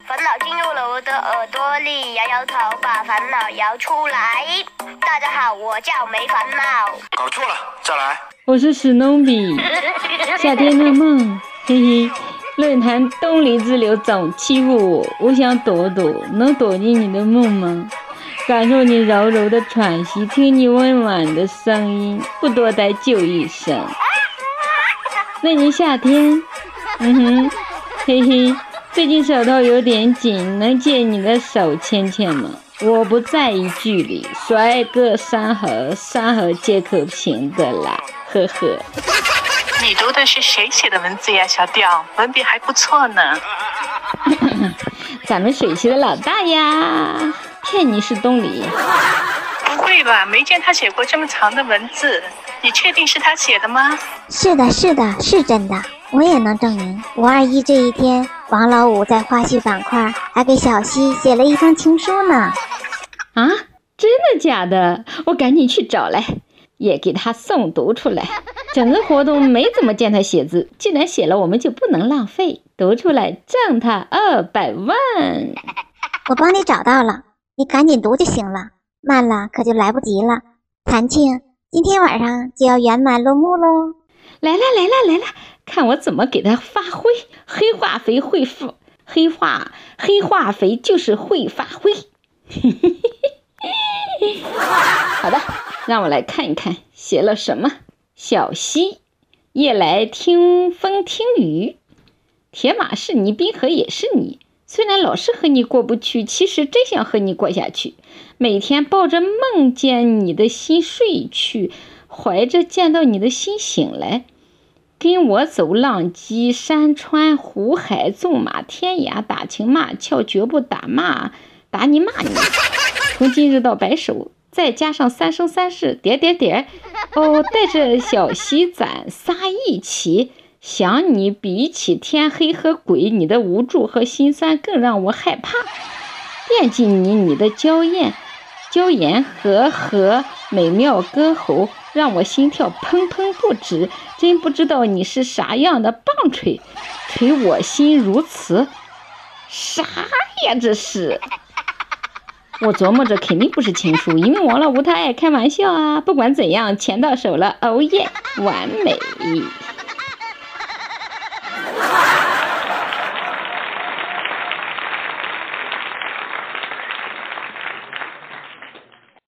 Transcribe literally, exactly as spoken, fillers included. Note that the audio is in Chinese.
烦恼进入了我的耳朵里，摇摇头，把烦恼摇出来。大家好，我叫没烦恼。 搞错了，再来。 我是史努比。夏天的梦，嘿嘿。论坛东篱之流总欺负我，我想躲躲，能躲进你的梦吗？感受你柔柔的喘息，听你温婉的声音，不多待就一生。那年夏天，嗯哼，嘿嘿，最近手头有点紧，能借你的手牵牵吗？我不在意距离，甩个山河，山河皆可平的啦，呵呵。 你读的是谁写的文字呀，小调？文笔还不错呢。 咱们水系的老大呀，骗你是东篱。 不会吧？没见他写过这么长的文字，你确定是他写的吗？ 是的，是的，是真的，我也能证明。五二一这一天，王老五在花絮板块还给小溪写了一封情书呢。 啊，真的假的？我赶紧去找来，也给他诵读出来。整个活动没怎么见他写字，既然写了，我们就不能浪费，读出来挣他二百万。 我帮你找到了，你赶紧读就行了，慢了可就来不及了。残庆今天晚上就要圆满落幕喽！ 来了来了来了，看我怎么给他发挥。黑化肥会发，黑化黑化肥就是会发挥。好的，让我来看一看写了什么。小溪，夜来听风听雨，铁马是你，冰河也是你。虽然老是和你过不去，其实真想和你过下去。每天抱着梦见你的心睡去，怀着见到你的心醒来。跟我走浪迹山川湖海，纵马天涯，打情骂俏，绝不打骂打你骂你。从今日到白首，再加上三生三世点点点哦，带着小溪攒仨一起想你，比起天黑和鬼，你的无助和心酸更让我害怕。惦记你，你的娇艳娇颜和和美妙歌喉，让我心跳砰砰不止。真不知道你是啥样的棒槌，捶我心如此。啥呀这是？我琢磨着肯定不是情书，因为王老五他爱开玩笑啊。不管怎样，钱到手了，哦耶，完美。